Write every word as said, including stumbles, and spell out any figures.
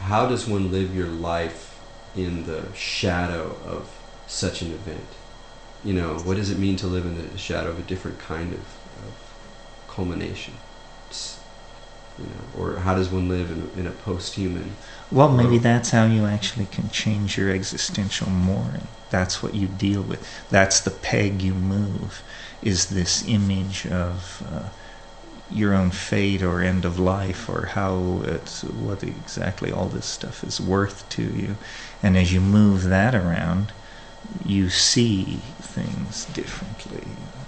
how does one live your life in the shadow of such an event? You know, what does it mean to live in the shadow of a different kind of, of culmination? It's, you know, or how does one live in, in a post-human Well, maybe world? that's how you actually can change your existential mooring. That's what you deal with. That's the peg you move, is this image of uh, your own fate or end of life, or how it's, what exactly all this stuff is worth to you. And as you move that around, you see things differently.